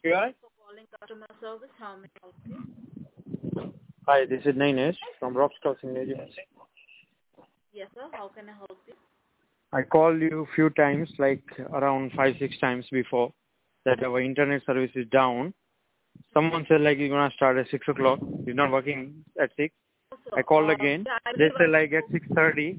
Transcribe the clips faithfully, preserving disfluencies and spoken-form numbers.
You all right? For calling customer service, how may I help you? Hi, this is Nainesh from Rock's Crossing Agency. Yes, sir. How can I help you? I called you a few times, like around five, six times before, that our internet service is down. Someone said like you're gonna start at six o'clock. It's not working at six. Also, I called uh, again. yeah, I They believe said I like at six thirty.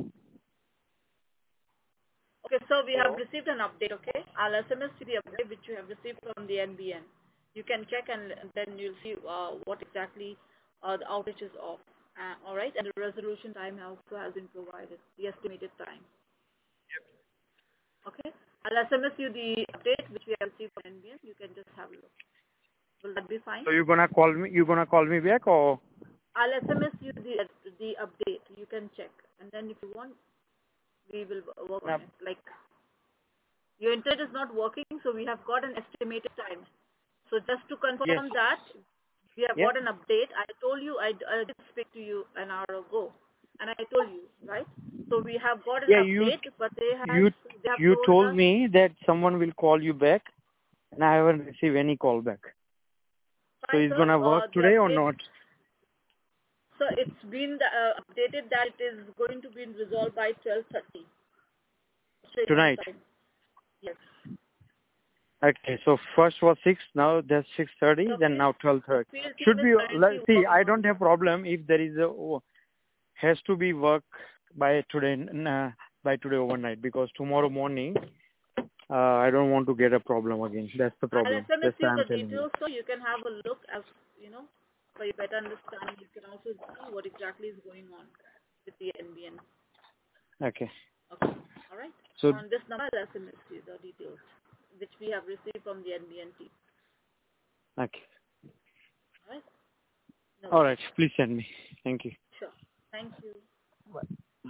Okay, so we have Hello. received an update, okay? I'll S M S you the update which you have received from the N B N. You can check and then you'll see uh, what exactly uh, the outage is of. Uh, all right, and the resolution time also has been provided, the estimated time. Okay, I'll S M S you the update which we have received from N B N. You can just have a look. Will that be fine? So you're gonna call me? You're gonna call me back or? I'll S M S you the the update. You can check, and then if you want, we will work on No. it. Like your internet is not working, so we have got an estimated time. So just to Yes. confirm that, we have Yeah. got an update. I told you, I, I did speak to you an hour ago, and I told you, right? So we have got an Yeah. You update, but they has you they have you told told us. me that someone will call you back, and I haven't received any call back. So Fine, it's sir. gonna Uh, work the today or update. not? So it's been uh, updated that it is going to be resolved by twelve thirty Australian Tonight. time. Yes. Okay, so first was six, now that's six thirty, The then field, now twelve the thirty. field team Should is be, currently let- see, working I on don't it. have problem if there is a, oh, has to be work by today, uh, by today overnight, because tomorrow morning, uh, I don't want to get a problem again. That's the I'll problem. S M S That's why you I'm the telling you. details so you can have a look as, you know, for your better understanding. You can also see what exactly is going on with the N B N. Okay. Okay. All right. So, On this number, I'll S M S you the details which we have received from the N B N team. okay. All right. No All worries. right, please send me. Thank you. Sure.